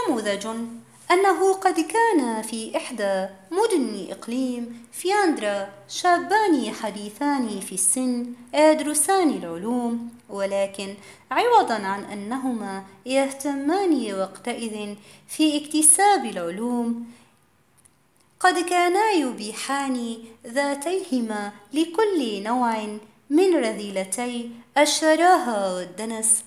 نموذج أنه قد كان في إحدى مدن إقليم فياندرا شابان حديثان في السن يدرسان العلوم، ولكن عوضا عن أنهما يهتمان وقتئذ في اكتساب العلوم، قد كانا يبيحان ذاتيهما لكل نوع من رذيلتي الشراهة والدنس.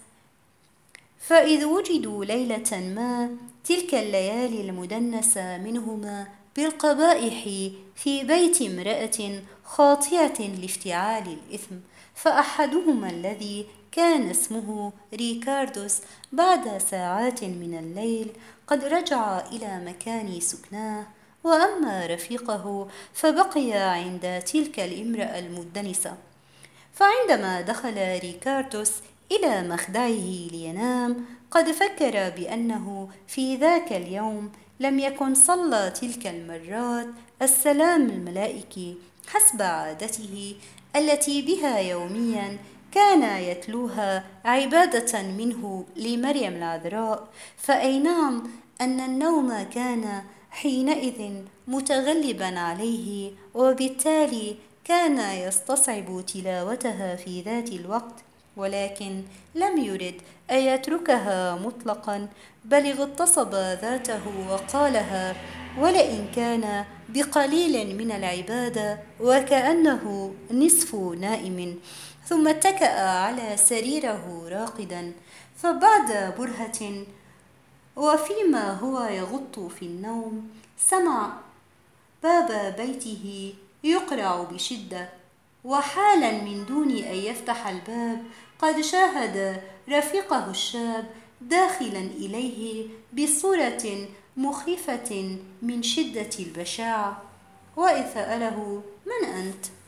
فإذ وجدوا ليلة ما تلك الليالي المدنسة منهما بالقبائح في بيت امرأة خاطئة لافتعال الإثم، فأحدهما الذي كان اسمه ريكاردوس بعد ساعات من الليل قد رجع إلى مكان سكناه، وأما رفيقه فبقي عند تلك الامرأة المدنسة. فعندما دخل ريكاردوس إلى مخدعه لينام قد فكر بأنه في ذاك اليوم لم يكن صلى تلك المرات السلام الملائكي حسب عادته التي بها يوميا كان يتلوها عبادة منه لمريم العذراء، فأي نعم أن النوم كان حينئذ متغلبا عليه، وبالتالي كان يستصعب تلاوتها في ذات الوقت، ولكن لم يرد أن يتركها مطلقا، بل اغتصب ذاته وقالها ولئن كان بقليل من العبادة وكأنه نصف نائم، ثم اتكأ على سريره راقدا. فبعد برهة وفيما هو يغط في النوم سمع باب بيته يقرع بشدة، وحالا من دون أن يفتح الباب قد شاهد رفيقه الشاب داخلا إليه بصورة مخيفة من شدة البشاعة. وإذ سأله: من أنت؟